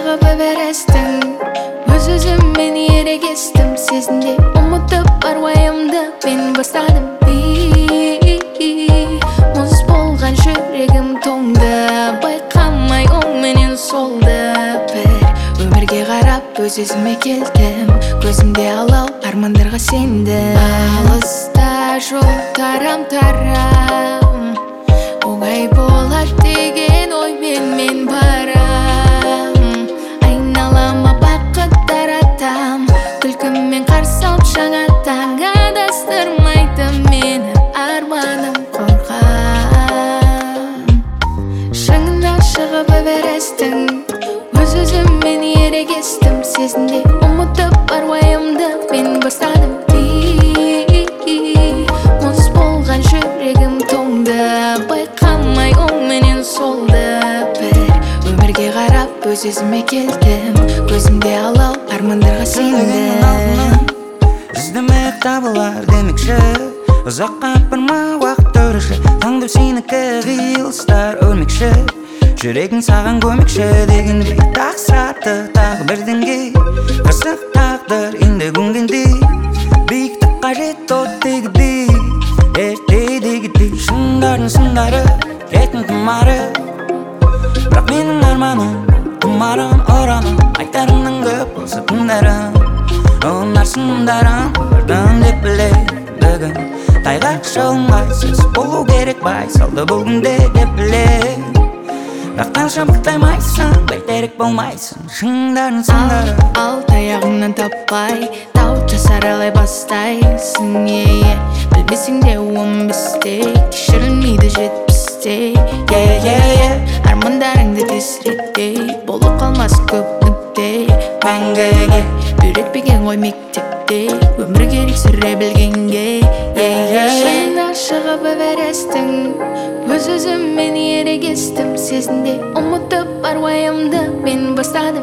шығып эвересттің өз-өзім мен ерегестім сезімде ұмытып бар уайымды мен бастадым мұз болған жүрегім тоңды байқамай оң менен солды бір өмірге қарап өз-өзіме келдім көзімде алау армандарға сендім алыста жол тарам оңай болады деген оймен мен барам айналама бақыт таратам күлкіммен қарсы алып жаңа таң адастырмайды мені арманым қорқам шыңынан шығып эвересттің өз-өзіммен ерегестім сезімде ұмытып бар уайымды мен бастадым мұз болған жүрегім тоңды байқамай оң менен солды бір өмірге қарап өз-өзіме келдім көзімде алау армандарға сендім іздемек табылар демекші ұзаққа апарма уақыт өрші таңдау сенікі қиылыстар өлмекші жүрегің саған көмекші дегендей тақсыраты тағы бірдеңге қырсық тағдыр енді көнгендей биіктік қажет оттегідей ертедегідей шыңдардың сындары кеттің тұмары бірақ менің арманым тұмарым ұраны айтарымның көп болса тыңдарым ұнар сындарым бірден деп білем бүгін тайғақ жолыңғайсыз болу керек байсалды бұл күнде деп білем бірақ қанша мықтаймайсың бәйтерек болмайсың шыңдардың сындары ал таяғыңнан таппай тау саралай бастайсың білмесең де 15-те кешірілмейді 70-те армандарыңды тезіректей болып қалмас көп нүкте мәңгіге үйретпеген ғой мектепте өмір керек сүре білгенге шыңнан шығып эвересттің өз-өзіммен ерегестім сезімде ұмытып бар уайымды мен бастадым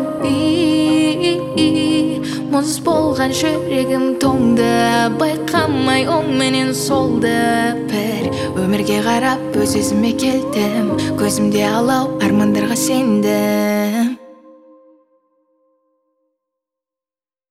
мұз болған жүрегім тоңды байқамай оң менен солды бір өмірге қарап өз-өзіме келдім көзімде алау армандарға сендім